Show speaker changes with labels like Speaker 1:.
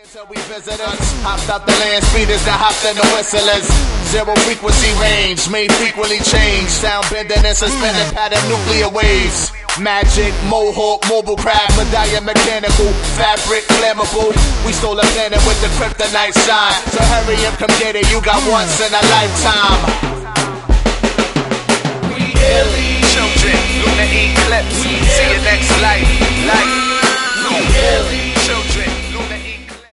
Speaker 1: Till we visitors hopped up the land speeders that hopped in the whistlers. Zero frequency range, made frequently changed. Sound bending and suspended pattern nuclear waves. Magic, mohawk, mobile craft, medallion mechanical, fabric, flammable. We stole a planet with the kryptonite shine. So hurry up, come get it, you got once in a lifetime. We aliens, children, lunar eclipse. See you next life.